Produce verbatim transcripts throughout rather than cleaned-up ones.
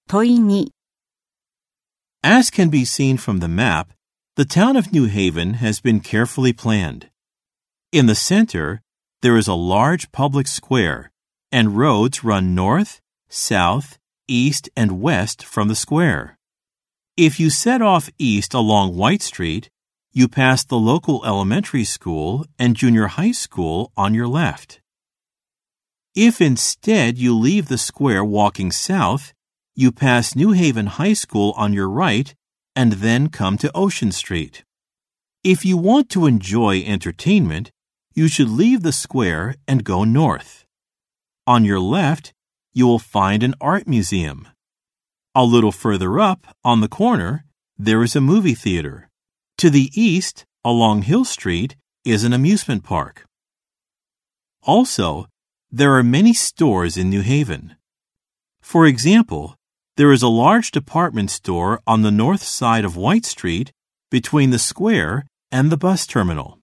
問いに As can be seen from the map, the town of New Haven has been carefully planned. In the center, there is a large public square, and roads run north, south, east, and west from the square. If you set off east along White Street, you pass the local elementary school and junior high school on your left. If instead you leave the square walking south, you pass New Haven High School on your right and then come to Ocean Street. If you want to enjoy entertainment, you should leave the square and go north. On your left, you will find an art museum. A little further up, on the corner, there is a movie theater. To the east, along Hill Street, is an amusement park. Also, there are many stores in New Haven. For example, there is a large department store on the north side of White Street between the square and the bus terminal.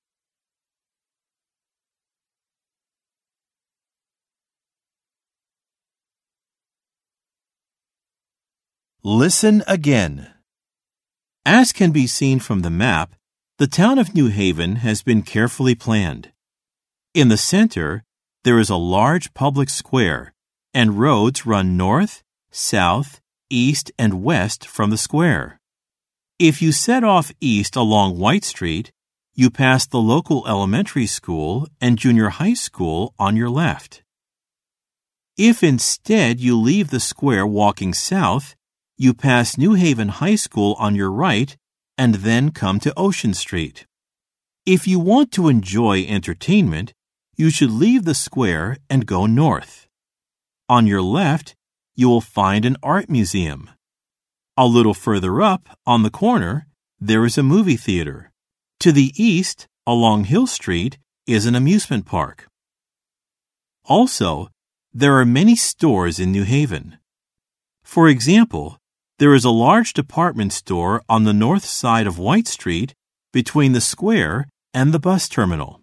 Listen again. As can be seen from the map, the town of New Haven has been carefully planned. In the center, there is a large public square, and roads run north, south, east, and west from the square. If you set off east along White Street, you pass the local elementary school and junior high school on your left. If instead you leave the square walking south, you pass New Haven High School on your right and then come to Ocean Street. If you want to enjoy entertainment, you should leave the square and go north. On your left, you will find an art museum. A little further up, on the corner, there is a movie theater. To the east, along Hill Street, is an amusement park. Also, there are many stores in New Haven. For example, there is a large department store on the north side of White Street between the square and the bus terminal.